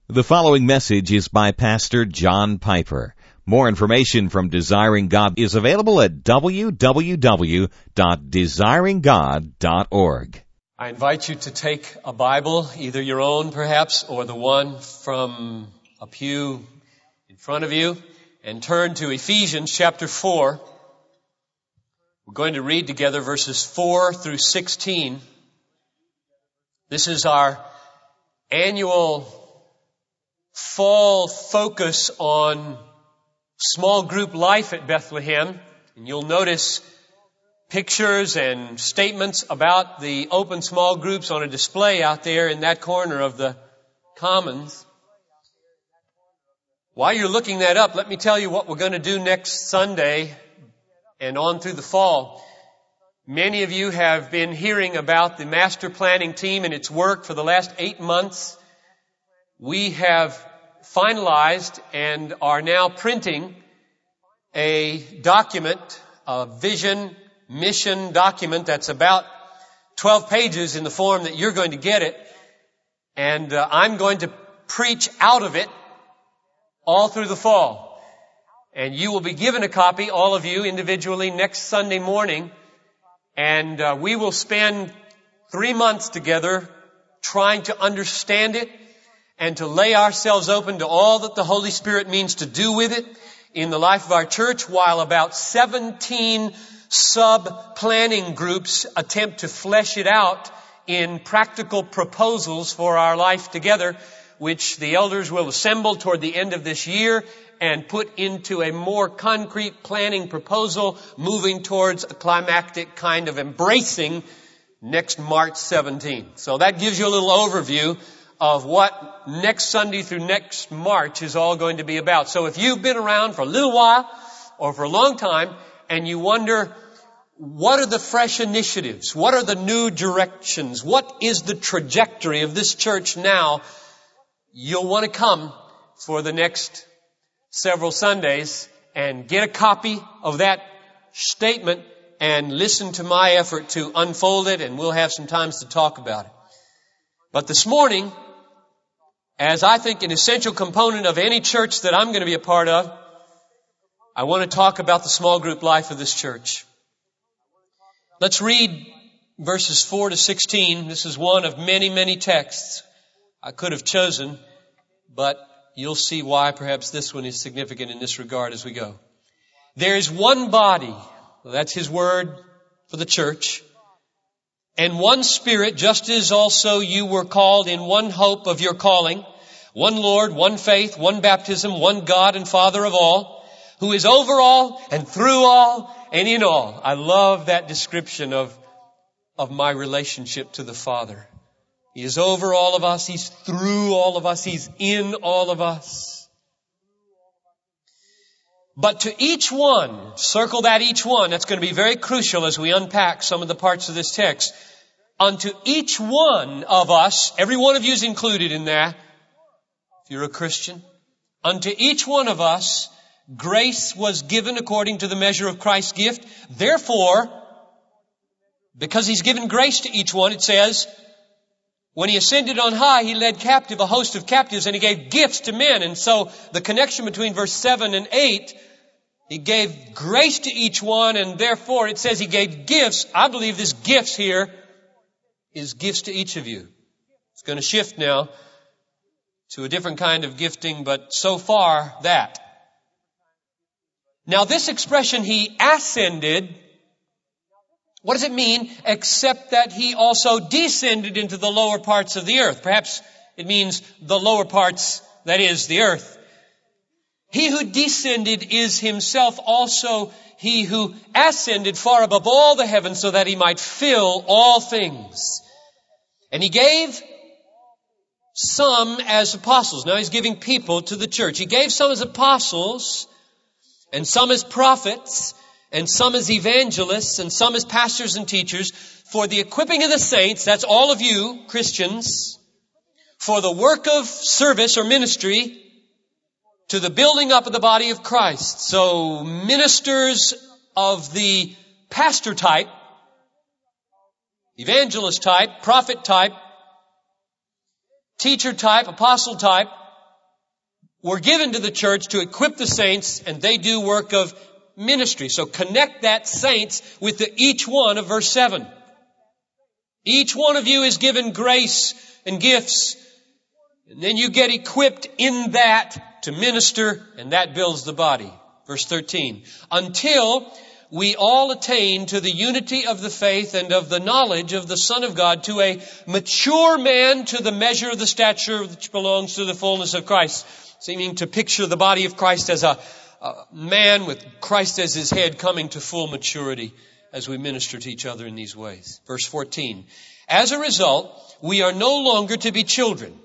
The following message is by Pastor John Piper. More information from Desiring God is available at www.desiringgod.org. I invite you to take a Bible, either your own perhaps, or the one from a pew in front of you, and turn to Ephesians chapter 4. We're going to read together verses 4 through 16. This is our annual fall focus on small group life at Bethlehem. And you'll notice pictures and statements about the open small groups on a display out there in that corner of the Commons. While you're looking that up, let me tell you what we're going to do next Sunday and on through the fall. Many of you have been hearing about the master planning team and its work for the last 8 months. We have finalized and are now printing a document, a vision, mission document that's about 12 pages in the form that you're going to get it. And I'm going to preach out of it all through the fall. And you will be given a copy, all of you individually, next Sunday morning. And we will spend 3 months together trying to understand it and to lay ourselves open to all that the Holy Spirit means to do with it in the life of our church, while about 17 sub-planning groups attempt to flesh it out in practical proposals for our life together, which the elders will assemble toward the end of this year and put into a more concrete planning proposal moving towards a climactic kind of embracing next March 17th. So that gives you a little overview of what next Sunday through next March is all going to be about. So if you've been around for a little while or for a long time and you wonder, what are the fresh initiatives? What are the new directions? What is the trajectory of this church now? You'll want to come for the next several Sundays and get a copy of that statement and listen to my effort to unfold it, and we'll have some times to talk about it. But this morning, as I think an essential component of any church that I'm going to be a part of, I want to talk about the small group life of this church. Let's read verses 4 to 16. This is one of many, many texts I could have chosen, but you'll see why perhaps this one is significant in this regard as we go. There is one body, that's His word for the church, and one Spirit, just as also you were called in one hope of your calling, one Lord, one faith, one baptism, one God and Father of all, who is over all and through all and in all. I love that description of my relationship to the Father. He is over all of us. He's through all of us. He's in all of us. But to each one, circle that each one, that's going to be very crucial as we unpack some of the parts of this text. Unto each one of us, every one of you is included in that, if you're a Christian. Unto each one of us, grace was given according to the measure of Christ's gift. Therefore, because He's given grace to each one, it says, when He ascended on high, He led captive a host of captives, and He gave gifts to men. And so the connection between verse 7 and 8, He gave grace to each one, and therefore it says He gave gifts. I believe this gifts here is gifts to each of you. It's going to shift now to a different kind of gifting, but so far that. Now this expression, He ascended, what does it mean except that He also descended into the lower parts of the earth? Perhaps it means the lower parts, that is, the earth. He who descended is Himself also He who ascended far above all the heavens so that He might fill all things. And He gave some as apostles. Now He's giving people to the church. He gave some as apostles, and some as prophets, and some as evangelists, and some as pastors and teachers, for the equipping of the saints, that's all of you, Christians, for the work of service or ministry, to the building up of the body of Christ. So ministers of the pastor type, evangelist type, prophet type, teacher type, apostle type, were given to the church to equip the saints, and they do work of ministry. So connect that saints with the each one of verse 7. Each one of you is given grace and gifts, and then you get equipped in that to minister, and that builds the body. Verse 13. Until we all attain to the unity of the faith and of the knowledge of the Son of God, to a mature man, to the measure of the stature which belongs to the fullness of Christ. Seeming to picture the body of Christ as a man with Christ as his head coming to full maturity as we minister to each other in these ways. Verse 14. As a result, we are no longer to be children,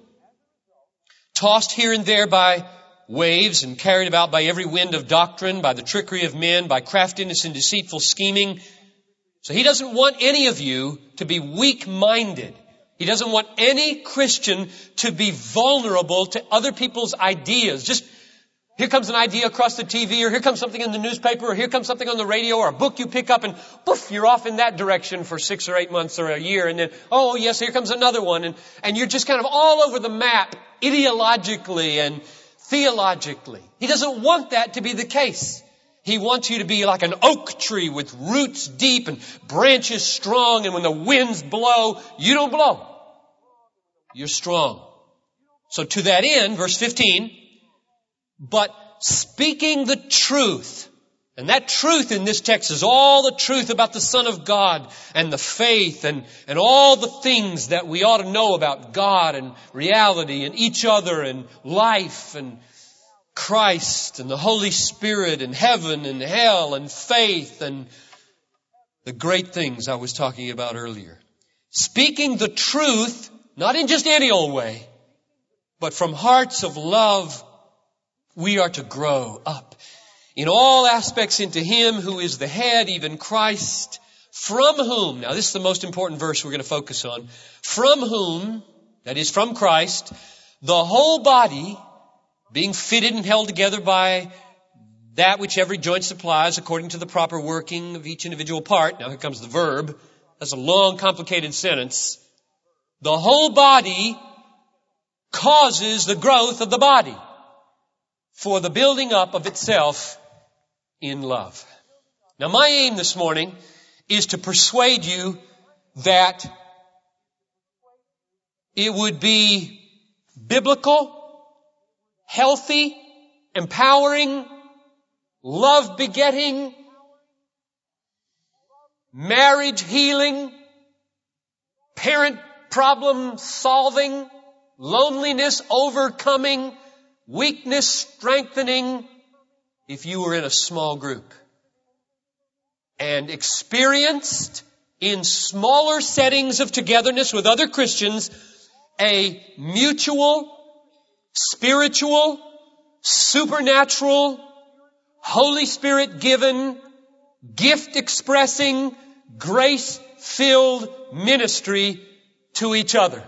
tossed here and there by waves and carried about by every wind of doctrine, by the trickery of men, by craftiness and deceitful scheming. So he doesn't want any of you to be weak-minded. He doesn't want any Christian to be vulnerable to other people's ideas. Just, here comes an idea across the TV, or here comes something in the newspaper, or here comes something on the radio, or a book you pick up, and poof, you're off in that direction for 6 or 8 months or a year, and then, oh yes, here comes another one, and you're just kind of all over the map, ideologically and theologically. He doesn't want that to be the case. He wants you to be like an oak tree with roots deep and branches strong, and when the winds blow, you don't blow. You're strong. So to that end, verse 15, but speaking the truth, and that truth in this text is all the truth about the Son of God and the faith and all the things that we ought to know about God and reality and each other and life and Christ and the Holy Spirit and heaven and hell and faith and the great things I was talking about earlier. Speaking the truth, not in just any old way, but from hearts of love, we are to grow up in all aspects into Him who is the head, even Christ, from whom, now this is the most important verse we're going to focus on, from whom, that is from Christ, the whole body, being fitted and held together by that which every joint supplies according to the proper working of each individual part. Now here comes the verb. That's a long, complicated sentence. The whole body causes the growth of the body for the building up of itself in love. Now my aim this morning is to persuade you that it would be biblical, healthy, empowering, love-begetting, marriage healing, parent problem solving, loneliness overcoming, weakness strengthening, if you were in a small group and experienced in smaller settings of togetherness with other Christians a mutual, spiritual, supernatural, Holy Spirit given, gift expressing, grace filled ministry to each other.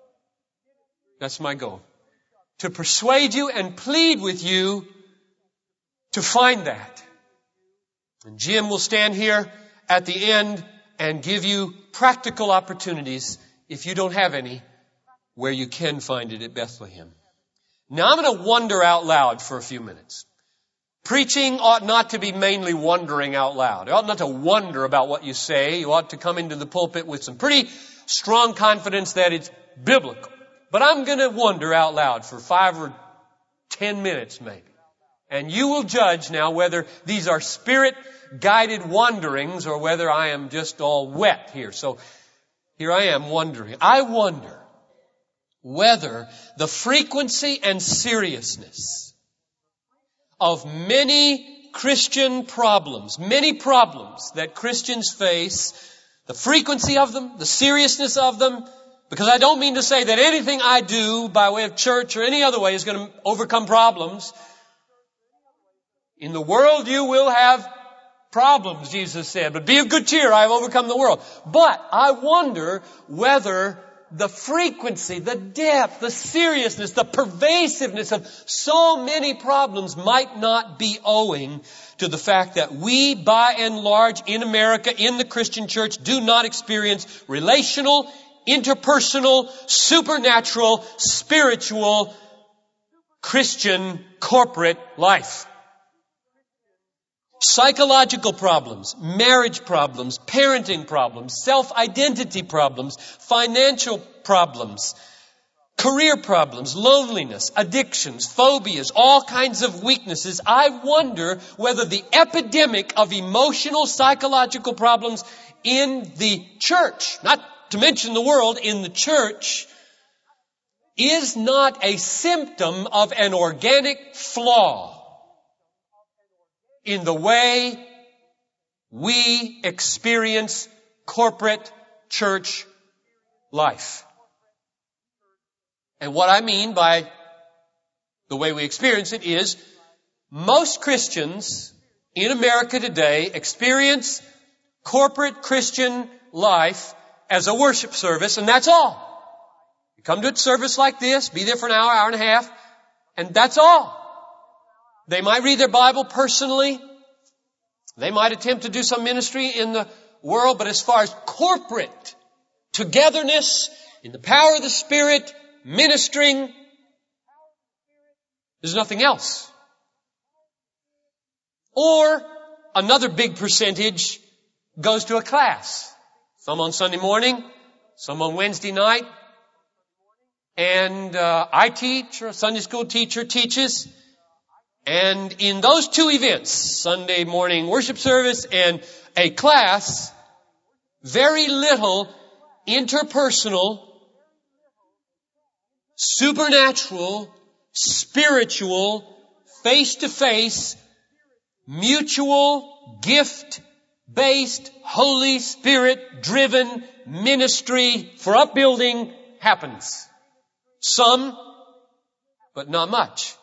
That's my goal. To persuade you and plead with you to find that. And Jim will stand here at the end and give you practical opportunities, if you don't have any, where you can find it at Bethlehem. Now I'm going to wonder out loud for a few minutes. Preaching ought not to be mainly wondering out loud. You ought not to wonder about what you say. You ought to come into the pulpit with some pretty strong confidence that it's biblical. But I'm going to wonder out loud for 5 or 10 minutes maybe. And you will judge now whether these are Spirit-guided wanderings or whether I am just all wet here. So here I am wondering. I wonder whether the frequency and seriousness of many Christian problems, many problems that Christians face, the frequency of them, the seriousness of them, because I don't mean to say that anything I do by way of church or any other way is going to overcome problems. In the world you will have problems, Jesus said, but be of good cheer, I have overcome the world. But I wonder whether the frequency, the depth, the seriousness, the pervasiveness of so many problems might not be owing to the fact that we, by and large, in America, in the Christian church, do not experience relational, interpersonal, supernatural, spiritual, Christian corporate life. Psychological problems, marriage problems, parenting problems, self-identity problems, financial problems, career problems, loneliness, addictions, phobias, all kinds of weaknesses. I wonder whether the epidemic of emotional, psychological problems in the church, not to mention the world, in the church, is not a symptom of an organic flaw in the way we experience corporate church life. And what I mean by the way we experience it is most Christians in America today experience corporate Christian life as a worship service, and that's all. You come to a service like this, be there for an hour, hour and a half, and that's all. They might read their Bible personally. They might attempt to do some ministry in the world, but as far as corporate togetherness in the power of the Spirit, ministering, there's nothing else. Or another big percentage goes to a class. Some on Sunday morning, some on Wednesday night. And I teach, or a Sunday school teacher teaches. And in those two events, Sunday morning worship service and a class, very little interpersonal, supernatural, spiritual, face-to-face, mutual, gift-based, Holy Spirit-driven ministry for upbuilding happens. Some, but not much.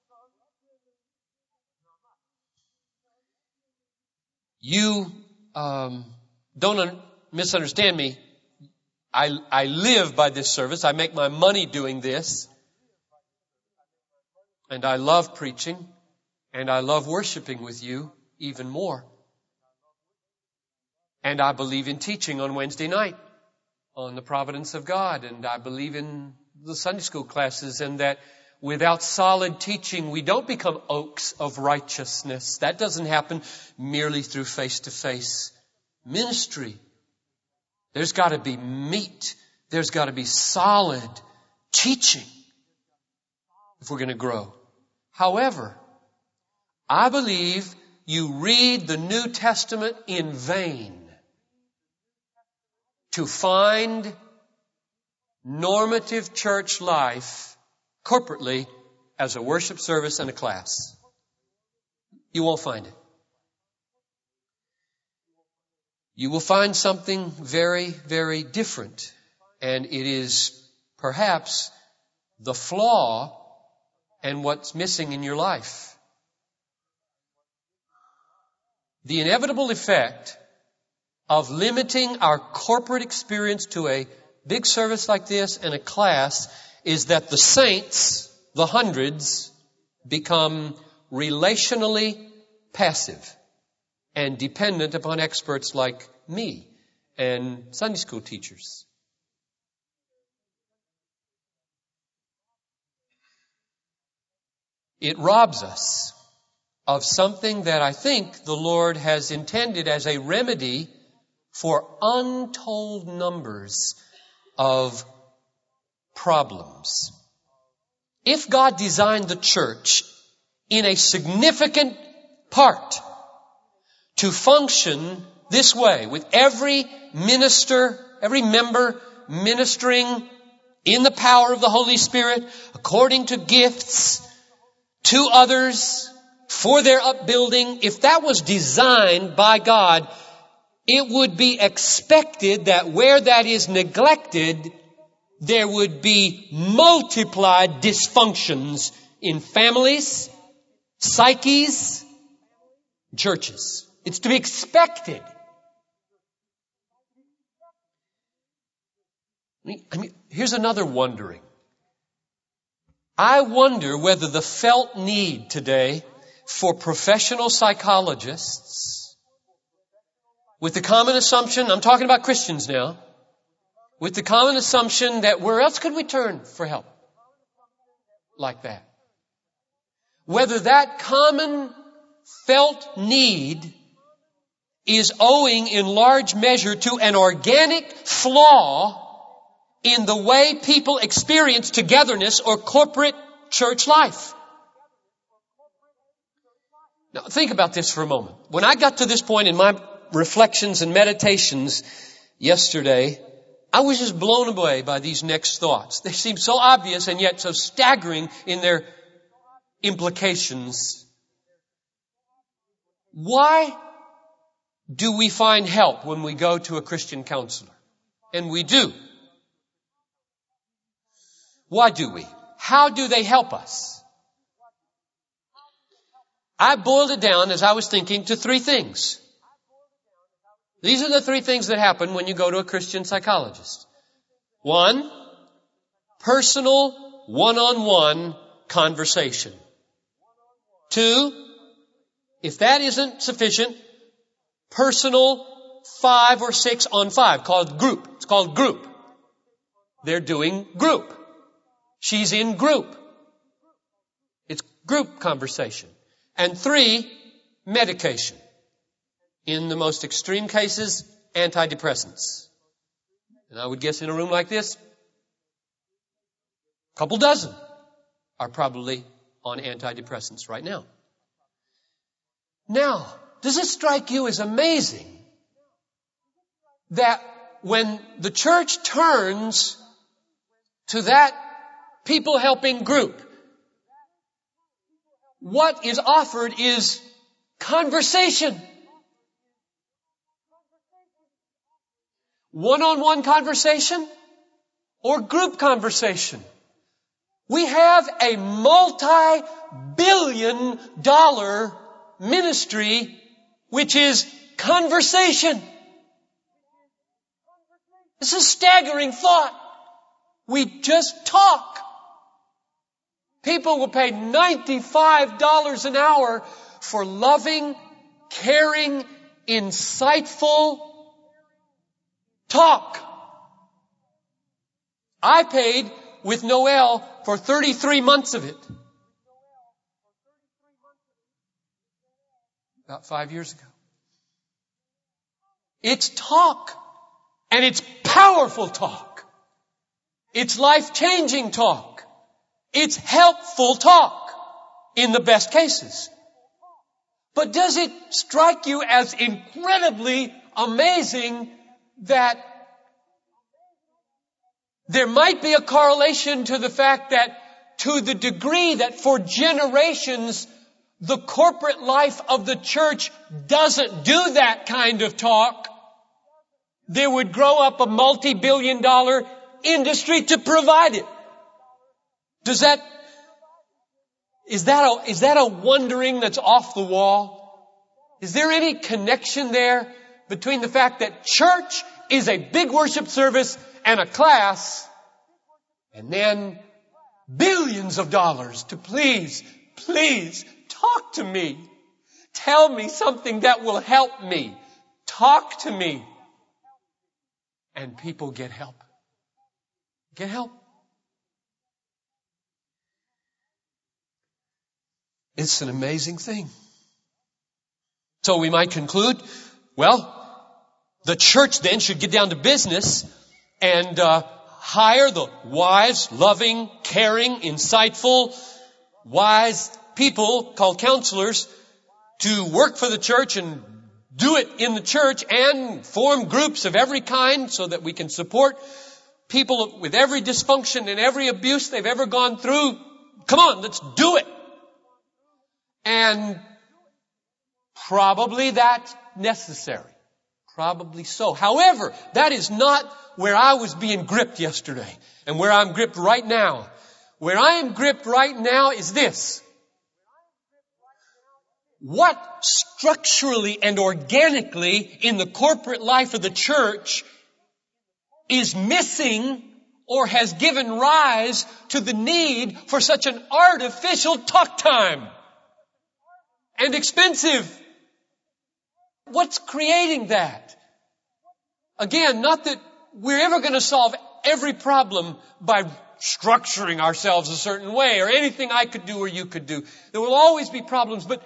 You don't misunderstand me. I live by this service. I make my money doing this. And I love preaching. And I love worshiping with you even more. And I believe in teaching on Wednesday night on the providence of God. And I believe in the Sunday school classes, and that without solid teaching, we don't become oaks of righteousness. That doesn't happen merely through face-to-face ministry. There's got to be meat. There's got to be solid teaching if we're going to grow. However, I believe you read the New Testament in vain to find normative church life corporately as a worship service and a class. You won't find it. You will find something very, very different. And it is perhaps the flaw and what's missing in your life. The inevitable effect of limiting our corporate experience to a big service like this and a class is that the saints, the hundreds, become relationally passive and dependent upon experts like me and Sunday school teachers. It robs us of something that I think the Lord has intended as a remedy for untold numbers of problems. If God designed the church in a significant part to function this way, with every minister, every member ministering in the power of the Holy Spirit, according to gifts, to others, for their upbuilding, if that was designed by God, it would be expected that where that is neglected, there would be multiplied dysfunctions in families, psyches, churches. It's to be expected. I mean, here's another wondering. I wonder whether the felt need today for professional psychologists, with the common assumption, I'm talking about Christians now, with the common assumption that where else could we turn for help like that? whether that common felt need is owing in large measure to an organic flaw in the way people experience togetherness or corporate church life. Now, think about this for a moment. When I got to this point in my reflections and meditations yesterday, I was just blown away by these next thoughts. They seem so obvious and yet so staggering in their implications. Why do we find help when we go to a Christian counselor? And we do. Why do we? How do they help us? I boiled it down, as I was thinking, to three things. These are the three things that happen when you go to a Christian psychologist. One, personal, one-on-one conversation. Two, if that isn't sufficient, personal 5 or 6 on 5, called group. It's called group. They're doing group. She's in group. It's group conversation. And 3, medication. In the most extreme cases, antidepressants. And I would guess in a room like this, a couple dozen are probably on antidepressants right now. Now, does it strike you as amazing that when the church turns to that people helping group, what is offered is conversation. One-on-one conversation or group conversation. We have a multi-billion-dollar ministry which is conversation. It's a staggering thought. We just talk. People will pay $95 an hour for loving, caring, insightful talk. I paid with Noel for 33 months of it. About 5 years ago. It's talk. And it's powerful talk. It's life-changing talk. It's helpful talk in the best cases. But does it strike you as incredibly amazing that there might be a correlation to the fact that to the degree that for generations the corporate life of the church doesn't do that kind of talk, there would grow up a multi-billion-dollar industry to provide it? Is that a wondering that's off the wall? Is there any connection there between the fact that church is a big worship service and a class, and then billions of dollars to please talk to me. Tell me something that will help me. Talk to me. And people get help. Get help. It's an amazing thing. So we might conclude, well, the church then should get down to business and hire the wise, loving, caring, insightful, wise people called counselors to work for the church and do it in the church and form groups of every kind so that we can support people with every dysfunction and every abuse they've ever gone through. Come on, let's do it. And probably that's necessary. Probably so. However, that is not where I was being gripped yesterday and where I'm gripped right now. Where I am gripped right now is this. What structurally and organically in the corporate life of the church is missing or has given rise to the need for such an artificial talk time? And expensive. What's creating that? Again, not that we're ever going to solve every problem by structuring ourselves a certain way or anything I could do or you could do. There will always be problems, but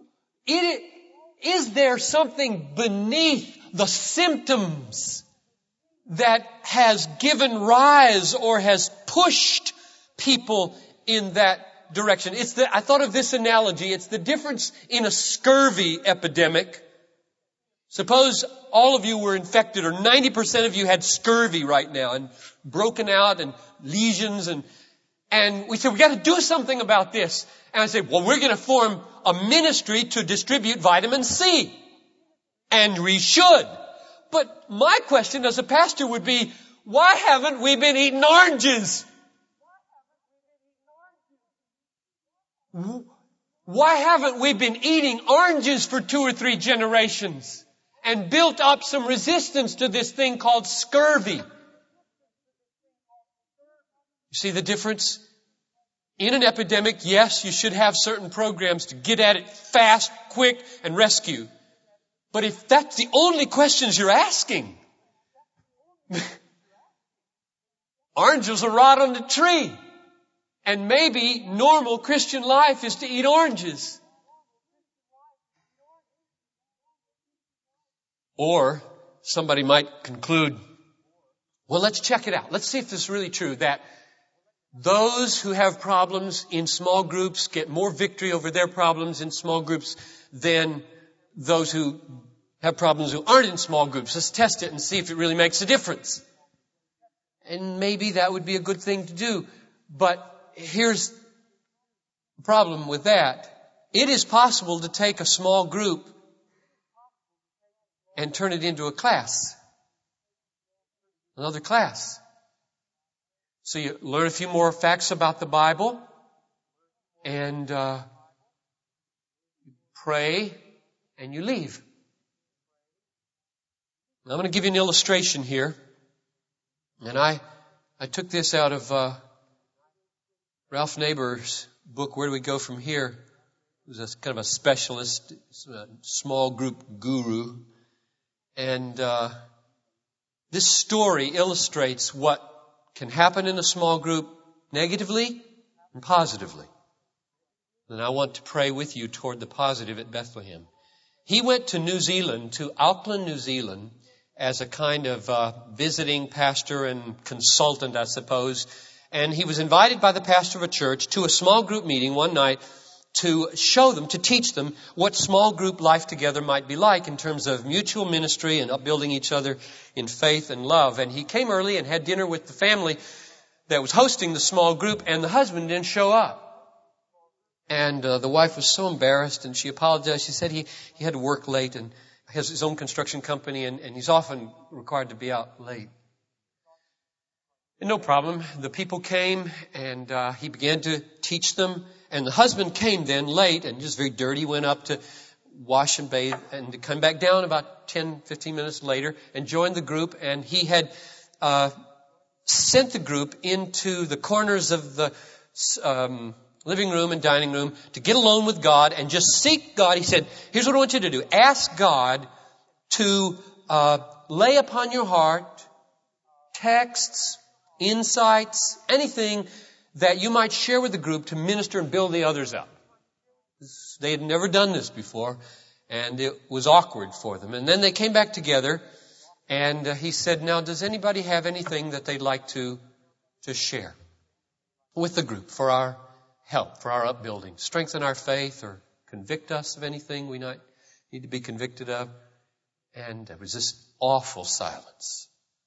is there something beneath the symptoms that has given rise or has pushed people in that direction? I thought of this analogy. It's the difference in a scurvy epidemic. Suppose all of you were infected, or 90% of you had scurvy right now and broken out and lesions, and we said, we got to do something about this. And I said, well, we're going to form a ministry to distribute vitamin C. And we should. But my question as a pastor would be, why haven't we been eating oranges? Why haven't we been eating oranges for 2 or 3 generations and built up some resistance to this thing called scurvy? You see the difference? In an epidemic, yes, you should have certain programs to get at it fast, quick, and rescue. But if that's the only questions you're asking, oranges will rot on the tree. And maybe normal Christian life is to eat oranges. Or somebody might conclude, well, let's check it out. Let's see if this is really true, that those who have problems in small groups get more victory over their problems in small groups than those who have problems who aren't in small groups. Let's test it and see if it really makes a difference. And maybe that would be a good thing to do. But here's the problem with that. It is possible to take a small group and turn it into a class. Another class. So you learn a few more facts about the Bible and pray and you leave. Now, I'm going to give you an illustration here. And I took this out of Ralph Neighbor's book, Where Do We Go From Here? He was kind of a specialist, a small group guru. And this story illustrates what can happen in a small group negatively and positively. And I want to pray with you toward the positive at Bethlehem. He went to New Zealand, to Auckland, New Zealand, as a kind of visiting pastor and consultant, I suppose. And he was invited by the pastor of a church to a small group meeting one night to show them, to teach them what small group life together might be like in terms of mutual ministry and upbuilding each other in faith and love. And he came early and had dinner with the family that was hosting the small group, and the husband didn't show up. And the wife was so embarrassed, and she apologized. She said he had to work late and has his own construction company, and he's often required to be out late. And no problem. The people came, and he began to teach them. And the husband came then late and just very dirty, went up to wash and bathe and to come back down about 10, 15 minutes later and joined the group. And he had sent the group into the corners of the living room and dining room to get alone with God and just seek God. He said, here's what I want you to do. Ask God to lay upon your heart texts, insights, anything that you might share with the group to minister and build the others up. They had never done this before, and it was awkward for them. And then they came back together, and he said, now, does anybody have anything that they'd like to share with the group for our help, for our upbuilding? Strengthen our faith or convict us of anything we might need to be convicted of? And there was this awful silence.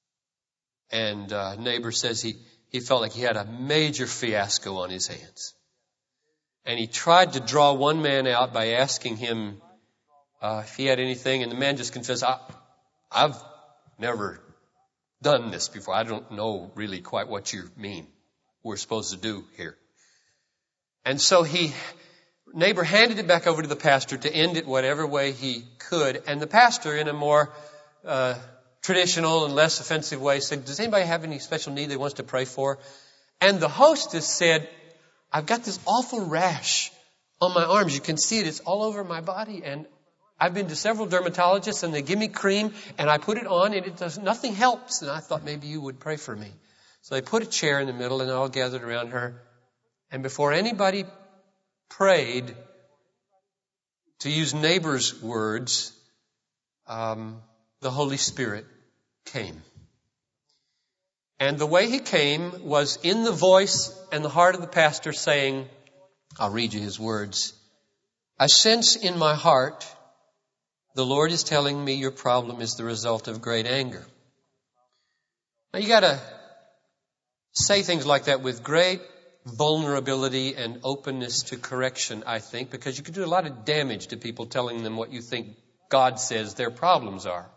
And neighbor says he felt like he had a major fiasco on his hands. And he tried to draw one man out by asking him if he had anything. And the man just confessed, I've never done this before. I don't know really quite what you mean we're supposed to do here. And so neighbor handed it back over to the pastor to end it whatever way he could. And the pastor, in a more traditional and less offensive way, said, does anybody have any special need they wants to pray for? And the hostess said, I've got this awful rash on my arms. You can see it. It's all over my body. And I've been to several dermatologists and they give me cream and I put it on and nothing helps. And I thought maybe you would pray for me. So they put a chair in the middle and all gathered around her. And before anybody prayed, to use neighbor's words, the Holy Spirit came. And the way he came was in the voice and the heart of the pastor saying, I'll read you his words. I sense in my heart the Lord is telling me your problem is the result of great anger. Now you got to say things like that with great vulnerability and openness to correction, I think, because you can do a lot of damage to people telling them what you think God says their problems are.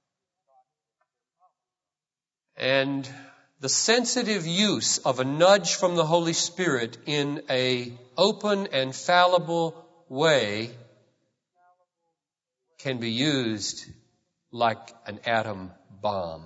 And the sensitive use of a nudge from the Holy Spirit in an open and fallible way can be used like an atom bomb.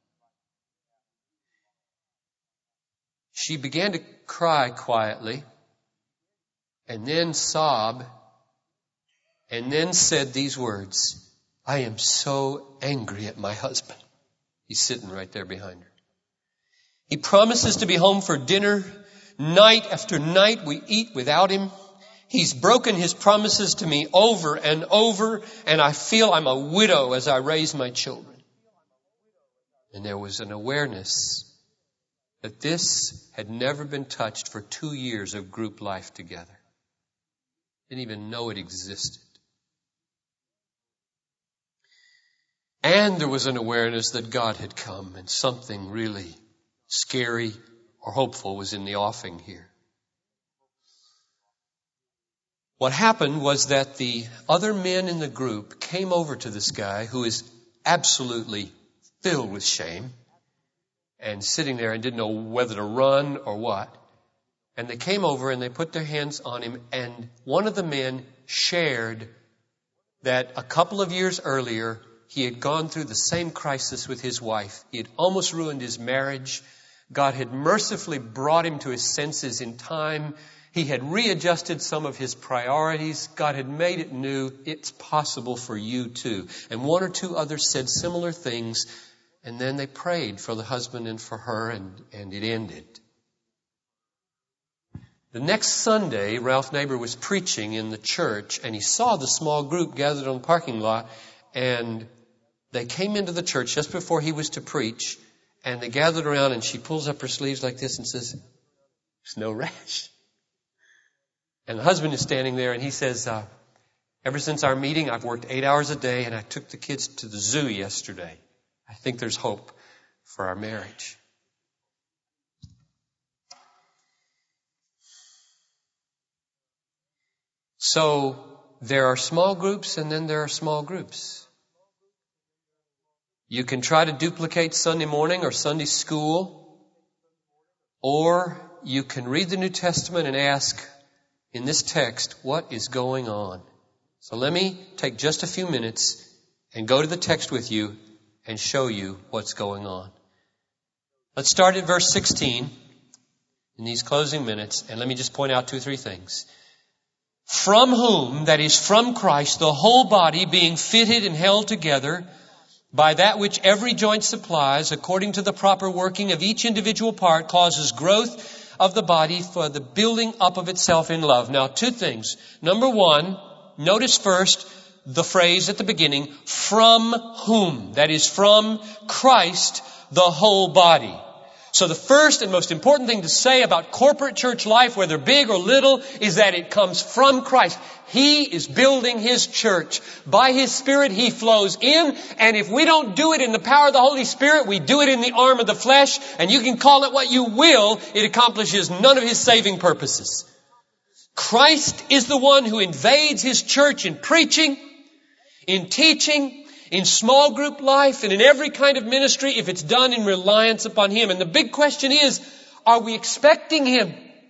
She began to cry quietly and then sob and then said these words, I am so angry at my husband. He's sitting right there behind her. He promises to be home for dinner. Night after night we eat without him. He's broken his promises to me over and over, and I feel I'm a widow as I raise my children. And there was an awareness that this had never been touched for 2 years of group life together. Didn't even know it existed. And there was an awareness that God had come and something really scary or hopeful was in the offing here. What happened was that the other men in the group came over to this guy who is absolutely filled with shame and sitting there and didn't know whether to run or what. And they came over and they put their hands on him, and one of the men shared that a couple of years earlier he had gone through the same crisis with his wife. He had almost ruined his marriage. God had mercifully brought him to his senses in time. He had readjusted some of his priorities. God had made it new. It's possible for you too. And one or two others said similar things. And then they prayed for the husband and for her, and it ended. The next Sunday, Ralph Neighbor was preaching in the church, and he saw the small group gathered on the parking lot, and they came into the church just before he was to preach, and they gathered around, and she pulls up her sleeves like this and says, there's no rash. And the husband is standing there, and he says, ever since our meeting, I've worked 8 hours a day, and I took the kids to the zoo yesterday. I think there's hope for our marriage. So there are small groups and then there are small groups. You can try to duplicate Sunday morning or Sunday school, or you can read the New Testament and ask, in this text, what is going on? So let me take just a few minutes and go to the text with you and show you what's going on. Let's start at verse 16 in these closing minutes, and let me just point out 2 or 3 things. From whom, that is from Christ, the whole body being fitted and held together by that which every joint supplies, according to the proper working of each individual part, causes growth of the body for the building up of itself in love. Now, 2 things. Number 1, notice first the phrase at the beginning, from whom, that is from Christ, the whole body. So the first and most important thing to say about corporate church life, whether big or little, is that it comes from Christ. He is building His church. By His Spirit, He flows in. And if we don't do it in the power of the Holy Spirit, we do it in the arm of the flesh. And you can call it what you will. It accomplishes none of His saving purposes. Christ is the one who invades His church in preaching, in teaching, in small group life, and in every kind of ministry if it's done in reliance upon Him. And the big question is, are we expecting Him?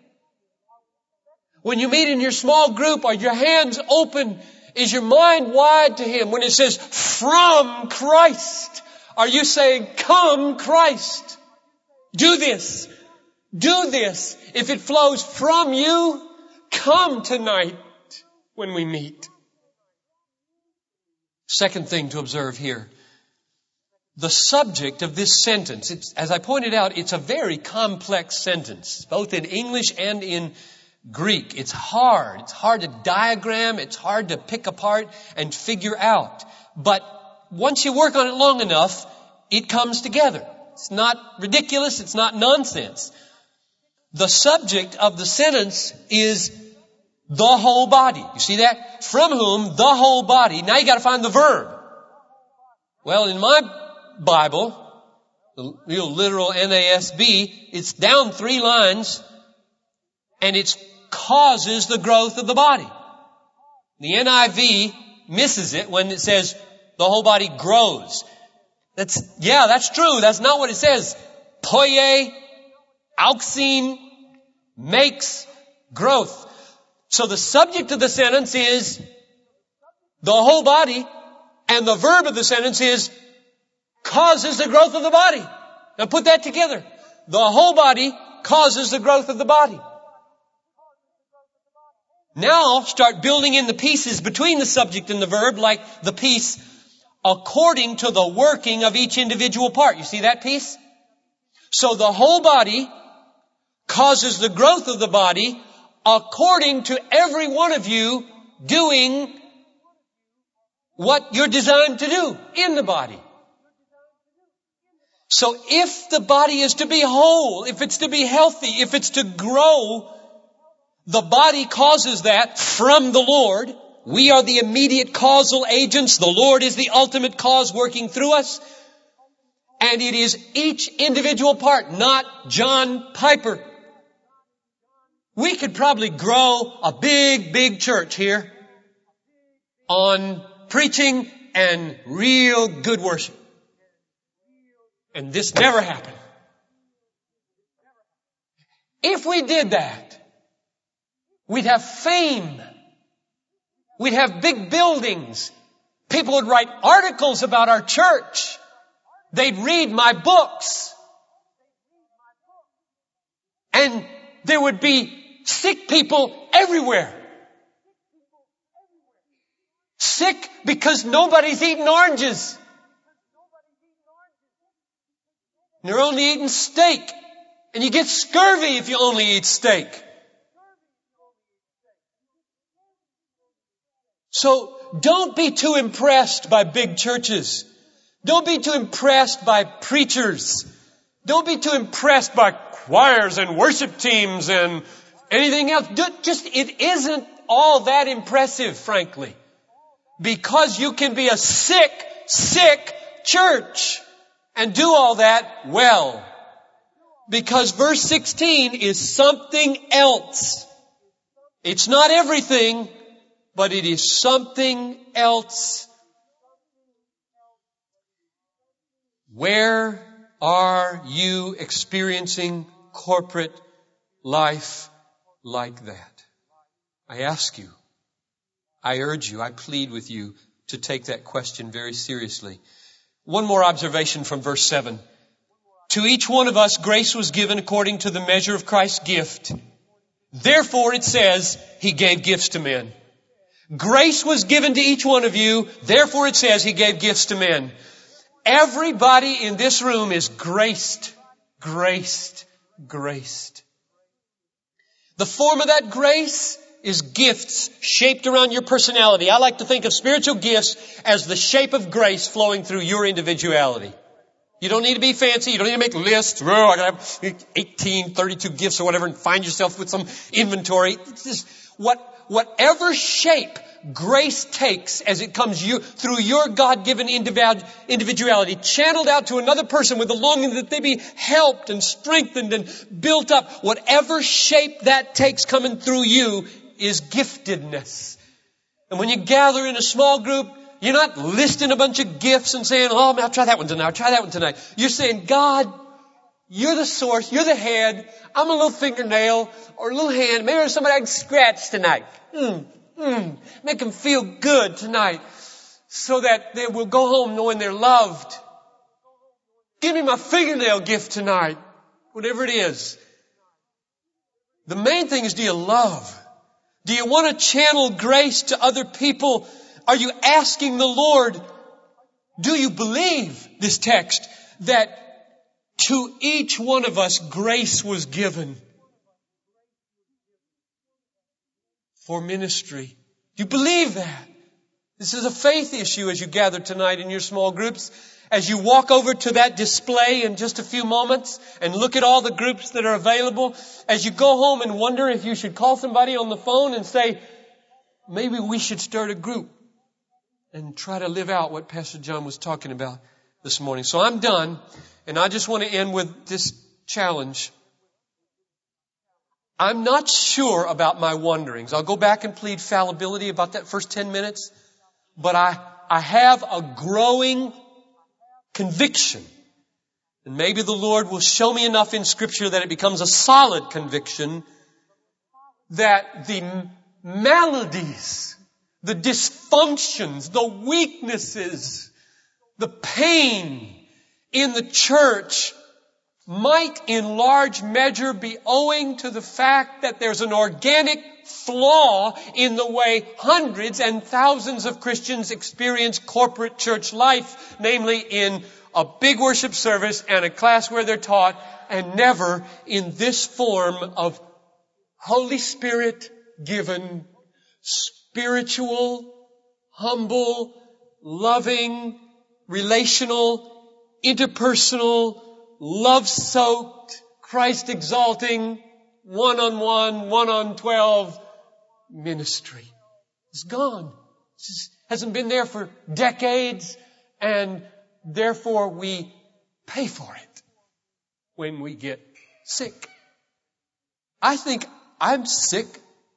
When you meet in your small group, are your hands open? Is your mind wide to Him? When it says, from Christ, are you saying, come Christ? Do this. Do this. If it flows from you, come tonight when we meet. Second thing to observe here. the subject of this sentence. As I pointed out, it's a very complex sentence, both in English and in Greek. It's hard. It's hard to diagram. It's hard to pick apart and figure out. But once you work on it long enough, it comes together. It's not ridiculous. It's not nonsense. The subject of the sentence is the whole body. You see that? From whom the whole body. Now you got to find the verb. Well, in my Bible, the real literal NASB, it's down 3 lines, and it causes the growth of the body. The NIV misses it when it says the whole body grows. That's true. That's not what it says. Poie, auxine, makes growth. So the subject of the sentence is the whole body, and the verb of the sentence is causes the growth of the body. Now put that together. The whole body causes the growth of the body. Now start building in the pieces between the subject and the verb, like the piece according to the working of each individual part. You see that piece? So the whole body causes the growth of the body according to every one of you doing what you're designed to do in the body. So if the body is to be whole, if it's to be healthy, if it's to grow, the body causes that from the Lord. We are the immediate causal agents. The Lord is the ultimate cause working through us. And it is each individual part, not John Piper. We could probably grow a big church here on preaching and real good worship. And this never happened. If we did that, we'd have fame. We'd have big buildings. People would write articles about our church. They'd read my books. And there would be sick people everywhere. Sick because nobody's eating oranges. They're only eating steak. And you get scurvy if you only eat steak. So don't be too impressed by big churches. Don't be too impressed by preachers. Don't be too impressed by choirs and worship teams and anything else. It isn't all that impressive, frankly. Because you can be a sick church and do all that well. Because verse 16 is something else. It's not everything, but it is something else. Where are you experiencing corporate life like that? I ask you, I urge you, I plead with you to take that question very seriously. One more observation from verse 7. To each one of us grace was given according to the measure of Christ's gift. Therefore it says, He gave gifts to men. Grace was given to each one of you. Therefore it says He gave gifts to men. Everybody in this room is graced. The form of that grace is gifts shaped around your personality. I like to think of spiritual gifts as the shape of grace flowing through your individuality. You don't need to be fancy. You don't need to make lists. Oh, I gotta have 18, 32 gifts or whatever and find yourself with some inventory. It's just whatever shape grace takes as it comes through your God-given individuality, channeled out to another person with the longing that they be helped and strengthened and built up. Whatever shape that takes coming through you is giftedness. And when you gather in a small group, you're not listing a bunch of gifts and saying, oh, I'll try that one tonight. I'll try that one tonight. You're saying, God, you're the source. You're the head. I'm a little fingernail or a little hand. Maybe there's somebody I can scratch tonight. Make them feel good tonight so that they will go home knowing they're loved. Give me my fingernail gift tonight. Whatever it is. The main thing is, do you love? Do you want to channel grace to other people? Are you asking the Lord, Do you believe this text that to each one of us grace was given for ministry? Do you believe that? This is a faith issue as you gather tonight in your small groups. As you walk over to that display in just a few moments and look at all the groups that are available, as you go home and wonder if you should call somebody on the phone and say, maybe we should start a group and try to live out what Pastor John was talking about this morning. So I'm done, and I just want to end with this challenge. I'm not sure about my wanderings. I'll go back and plead fallibility about that first 10 minutes, but I have a growing conviction. And maybe the Lord will show me enough in Scripture that it becomes a solid conviction that the maladies, the dysfunctions, the weaknesses, the pain in the church might in large measure be owing to the fact that there's an organic flaw in the way hundreds and thousands of Christians experience corporate church life, namely in a big worship service and a class where they're taught, and never in this form of Holy Spirit given, spiritual, humble, loving, relational, interpersonal, love-soaked, Christ-exalting, one-on-one, one-on-12 ministry. It's gone. It just hasn't been there for decades, and therefore we pay for it when we get sick. I think I'm sick.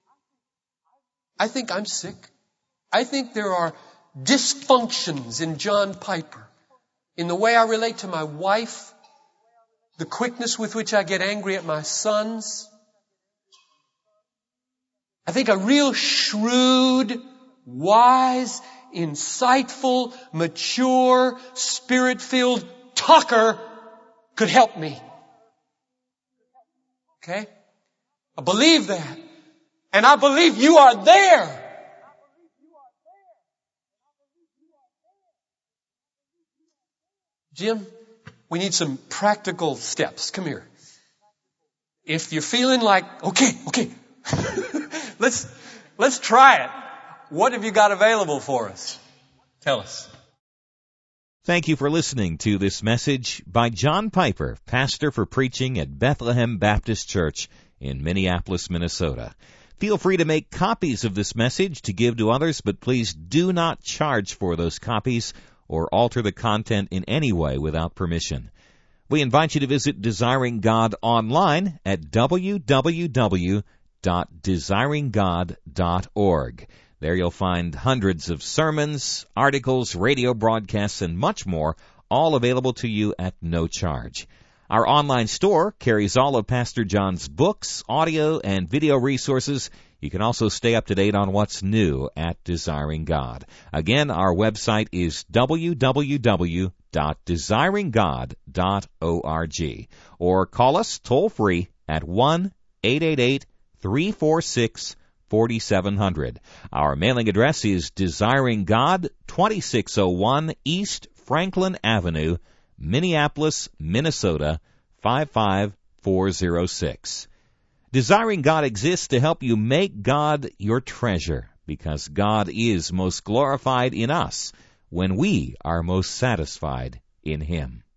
I think there are dysfunctions in John Piper, in the way I relate to my wife, the quickness with which I get angry at my sons. I think a real shrewd, wise, insightful, mature, Spirit-filled talker could help me. Okay? I believe that. And I believe you are there. Jim, we need some practical steps. Come here. If you're feeling like, okay, let's try it. What have you got available for us? Tell us. Thank you for listening to this message by John Piper, pastor for preaching at Bethlehem Baptist Church in Minneapolis, Minnesota. Feel free to make copies of this message to give to others, but please do not charge for those copies or alter the content in any way without permission. We invite you to visit Desiring God online at www.desiringgod.org. There you'll find hundreds of sermons, articles, radio broadcasts, and much more, all available to you at no charge. Our online store carries all of Pastor John's books, audio, and video resources. You can also stay up to date on what's new at Desiring God. Again, our website is www.desiringgod.org. Or call us toll-free at 1-888-346-4700. Our mailing address is Desiring God, 2601 East Franklin Avenue, Minneapolis, Minnesota, 55406. Desiring God exists to help you make God your treasure, because God is most glorified in us when we are most satisfied in Him.